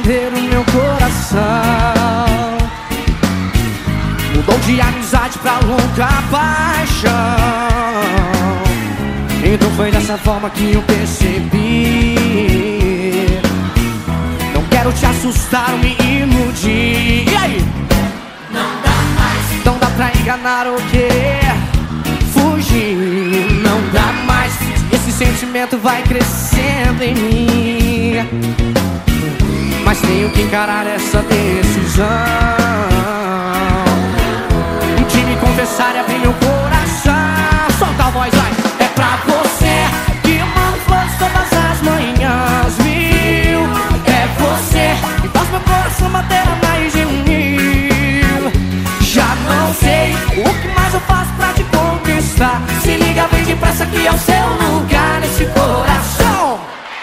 vender o meu coração. Mudou de amizade pra louca paixão. Então foi dessa forma que eu percebi. Não quero te assustar ou me iludir. E aí? Não dá mais. Não dá pra enganar ou querer fugir. Não dá mais. Esse sentimento vai crescendo em mim, mas tenho que encarar essa decisão de me confessar e abrir meu coração. Solta a voz, vai. É pra você que eu mando flores todas as manhãs, viu? É você que faz meu coração bater a mais de 1000. Já não sei o que mais eu faço pra te conquistar. Se liga, vem depressa que é o seu lugar nesse coração.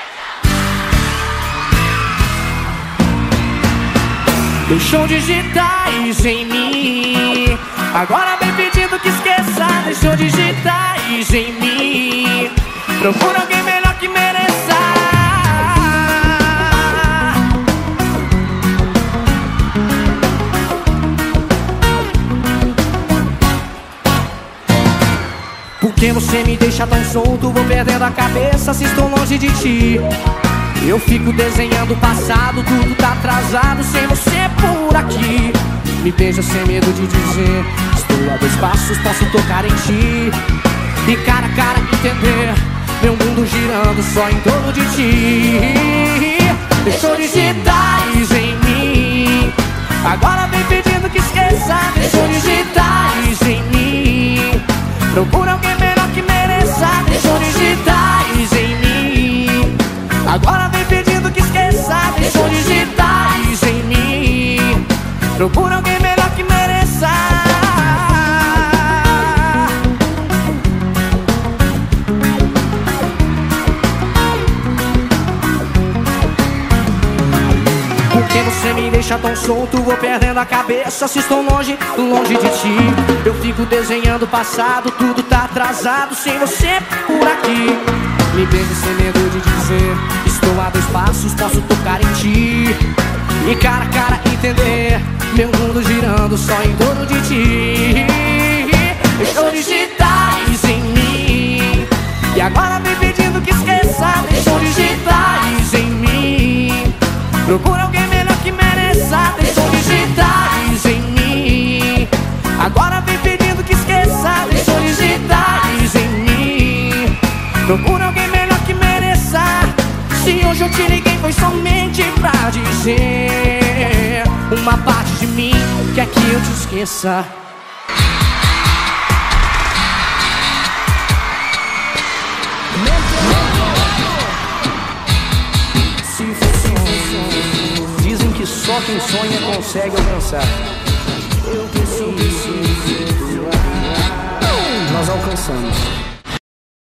Deixou digitais em mim, agora vem pedindo que esqueça. Deixou digitais em mim, procura alguém melhor que mereça. Porque você me deixa tão solto, vou perdendo a cabeça se estou longe de ti. Eu fico desenhando o passado, tudo tá atrasado sem você por aqui. Me beija sem medo de dizer, estou a 2 passos, posso tocar em ti. E cara a cara entender, meu mundo girando só em torno de ti. Deixou digitais em mim, agora vem pedindo que esqueça. Deixou digitais em mim, procura alguém melhor que mereça. Deixou digitais em mim, agora vem pedindo que esqueça. Deixou digitais em mim, procura alguém melhor que mereça. Porque você me deixa tão solto, vou perdendo a cabeça se estou longe, longe de ti. Eu fico desenhando o passado, tudo tá atrasado sem você por aqui. Me beija sem medo de dizer, estou a 2 passos, posso tocar em ti. E cara a cara entender, meu mundo girando só em torno de ti. Deixou digitais em mim, e agora vem pedindo que esqueça. Deixou digitais em mim, procura alguém melhor que mereça. Deixou digitais em mim, agora vem pedindo que esqueça. Deixou digitais em mim, procura alguém melhor que mereça. Se hoje eu te liguei foi somente pra dizer uma parte de mim quer que eu te esqueça. Se for sonho, dizem que só quem sonha consegue alcançar. Eu preciso, nós alcançamos.